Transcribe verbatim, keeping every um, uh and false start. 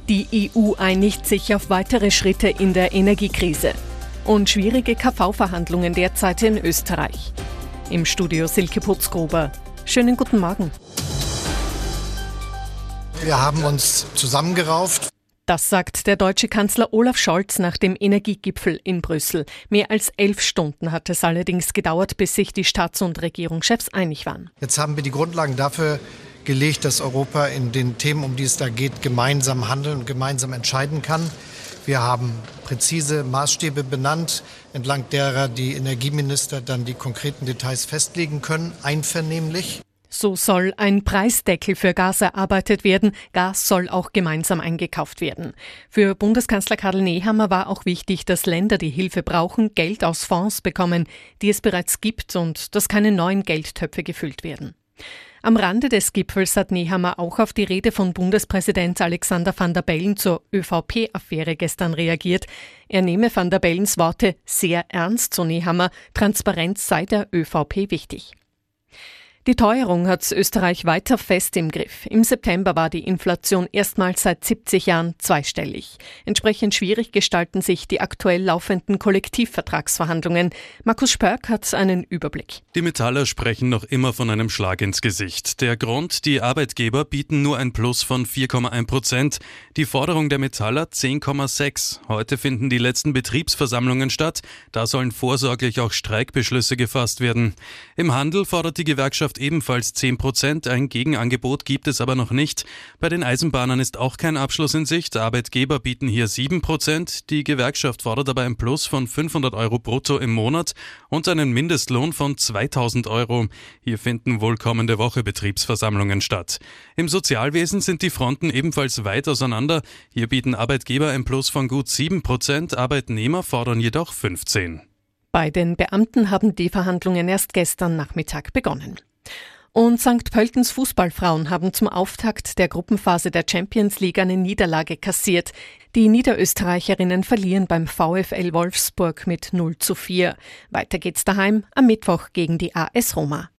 Die E U einigt sich auf weitere Schritte in der Energiekrise. Und schwierige K V-Verhandlungen derzeit in Österreich. Im Studio Silke Putzgruber. Schönen guten Morgen. Wir haben uns zusammengerauft. Das sagt der deutsche Kanzler Olaf Scholz nach dem Energiegipfel in Brüssel. Mehr als elf Stunden hat es allerdings gedauert, bis sich die Staats- und Regierungschefs einig waren. Jetzt haben wir die Grundlagen dafür gelegt, dass Europa in den Themen, um die es da geht, gemeinsam handeln und gemeinsam entscheiden kann. Wir haben präzise Maßstäbe benannt, entlang derer die Energieminister dann die konkreten Details festlegen können, einvernehmlich. So soll ein Preisdeckel für Gas erarbeitet werden. Gas soll auch gemeinsam eingekauft werden. Für Bundeskanzler Karl Nehammer war auch wichtig, dass Länder, die Hilfe brauchen, Geld aus Fonds bekommen, die es bereits gibt, und dass keine neuen Geldtöpfe gefüllt werden. Am Rande des Gipfels hat Nehammer auch auf die Rede von Bundespräsident Alexander Van der Bellen zur Ö V P-Affäre gestern reagiert. Er nehme Van der Bellens Worte sehr ernst, so Nehammer. Transparenz sei der Ö V P wichtig. Die Teuerung hat Österreich weiter fest im Griff. Im September war die Inflation erstmals seit siebzig Jahren zweistellig. Entsprechend schwierig gestalten sich die aktuell laufenden Kollektivvertragsverhandlungen. Markus Spörk hat einen Überblick. Die Metaller sprechen noch immer von einem Schlag ins Gesicht. Der Grund: die Arbeitgeber bieten nur ein Plus von vier Komma eins Prozent. Die Forderung der Metaller zehn Komma sechs. Heute finden die letzten Betriebsversammlungen statt. Da sollen vorsorglich auch Streikbeschlüsse gefasst werden. Im Handel fordert die Gewerkschaft ebenfalls zehn Prozent. Ein Gegenangebot gibt es aber noch nicht. Bei den Eisenbahnern ist auch kein Abschluss in Sicht. Arbeitgeber bieten hier sieben Prozent. Die Gewerkschaft fordert aber ein Plus von fünfhundert Euro brutto im Monat und einen Mindestlohn von zweitausend Euro. Hier finden wohl kommende Woche Betriebsversammlungen statt. Im Sozialwesen sind die Fronten ebenfalls weit auseinander. Hier bieten Arbeitgeber ein Plus von gut sieben Prozent. Arbeitnehmer fordern jedoch fünfzehn. Bei den Beamten haben die Verhandlungen erst gestern Nachmittag begonnen. Und Sankt Pöltens Fußballfrauen haben zum Auftakt der Gruppenphase der Champions League eine Niederlage kassiert. Die Niederösterreicherinnen verlieren beim VfL Wolfsburg mit null zu vier. Weiter geht's daheim am Mittwoch gegen die A S Roma.